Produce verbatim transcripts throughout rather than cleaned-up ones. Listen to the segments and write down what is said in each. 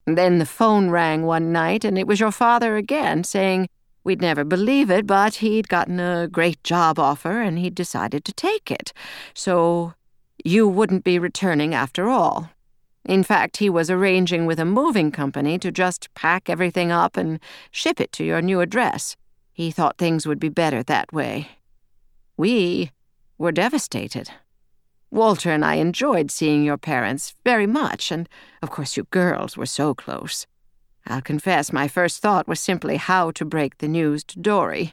Then the phone rang one night, and it was your father again, saying we'd never believe it, but he'd gotten a great job offer and he'd decided to take it. So you wouldn't be returning after all. In fact, he was arranging with a moving company to just pack everything up and ship it to your new address. He thought things would be better that way. We were devastated. Walter and I enjoyed seeing your parents very much, and of course you girls were so close. I'll confess my first thought was simply how to break the news to Dory.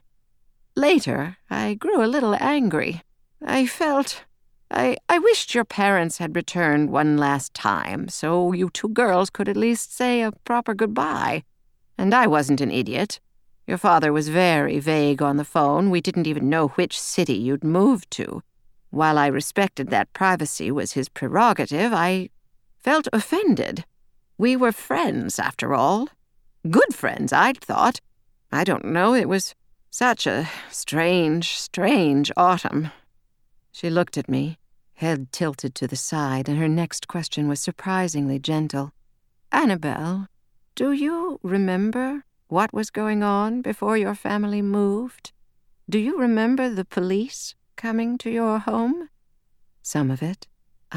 Later, I grew a little angry. I felt... I, I wished your parents had returned one last time, so you two girls could at least say a proper goodbye. And I wasn't an idiot. Your father was very vague on the phone. We didn't even know which city you'd moved to. While I respected that privacy was his prerogative, I felt offended. We were friends, after all. Good friends, I'd thought. I don't know, it was such a strange, strange autumn. She looked at me, head tilted to the side, and her next question was surprisingly gentle. Annabelle, do you remember what was going on before your family moved? Do you remember the police coming to your home? Some of it.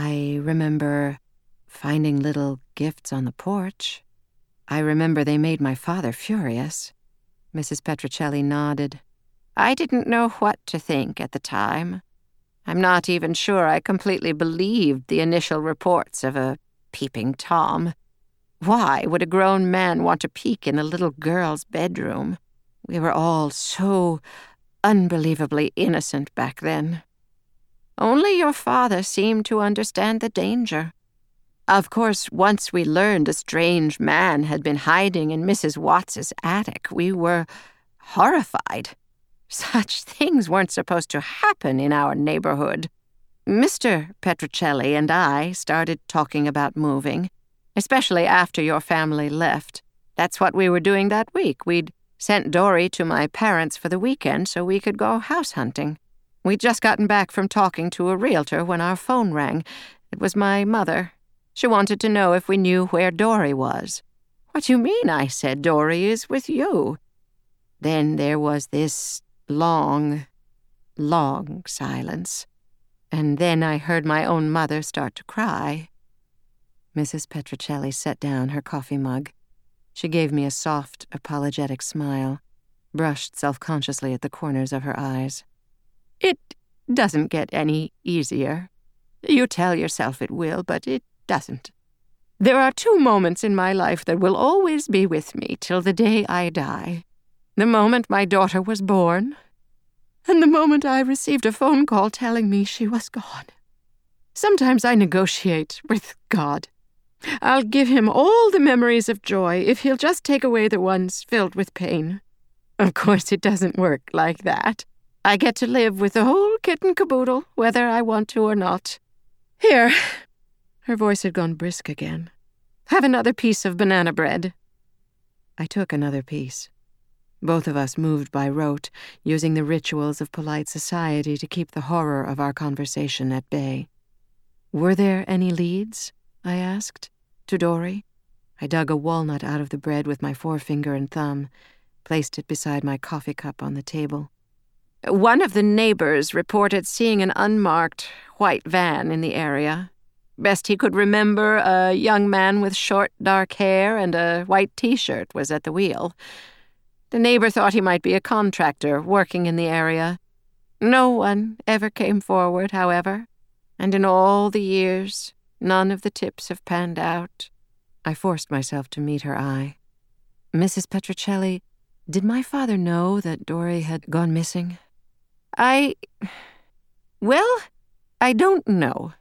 I remember finding little gifts on the porch. I remember they made my father furious. Missus Petrocelli nodded. I didn't know what to think at the time. I'm not even sure I completely believed the initial reports of a peeping Tom. Why would a grown man want to peek in a little girl's bedroom? We were all so unbelievably innocent back then. Only your father seemed to understand the danger. Of course, once we learned a strange man had been hiding in Missus Watts's attic, we were horrified. Such things weren't supposed to happen in our neighborhood. Mister Petrocelli and I started talking about moving, especially after your family left. That's what we were doing that week. We'd sent Dory to my parents for the weekend so we could go house hunting. We'd just gotten back from talking to a realtor when our phone rang. It was my mother. She wanted to know if we knew where Dory was. What do you mean? I said. Dory is with you. Then there was this long, long silence. And then I heard my own mother start to cry. Missus Petrocelli set down her coffee mug. She gave me a soft, apologetic smile, brushed self-consciously at the corners of her eyes. It doesn't get any easier. You tell yourself it will, but it doesn't. There are two moments in my life that will always be with me till the day I die. The moment my daughter was born, and the moment I received a phone call telling me she was gone. Sometimes I negotiate with God. I'll give him all the memories of joy if he'll just take away the ones filled with pain. Of course, it doesn't work like that. I get to live with the whole kit and caboodle, whether I want to or not. Here. Her voice had gone brisk again. Have another piece of banana bread. I took another piece. Both of us moved by rote, using the rituals of polite society to keep the horror of our conversation at bay. Were there any leads? I asked. To Dory. I dug a walnut out of the bread with my forefinger and thumb, placed it beside my coffee cup on the table. One of the neighbors reported seeing an unmarked white van in the area. Best he could remember, a young man with short, dark hair and a white T-shirt was at the wheel. The neighbor thought he might be a contractor working in the area. No one ever came forward, however, and in all the years, none of the tips have panned out. I forced myself to meet her eye. Missus Petrocelli, did my father know that Dory had gone missing? I... Well, I don't know.